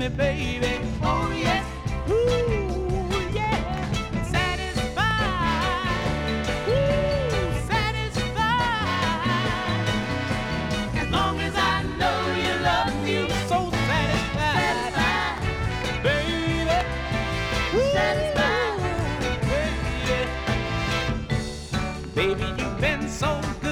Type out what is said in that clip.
me, baby. Oh, yes. Ooh, yeah. Satisfied. Ooh, satisfied. As long as I know you love me, so satisfied. Satisfied. Baby. Ooh, satisfied. Baby, baby, you've been so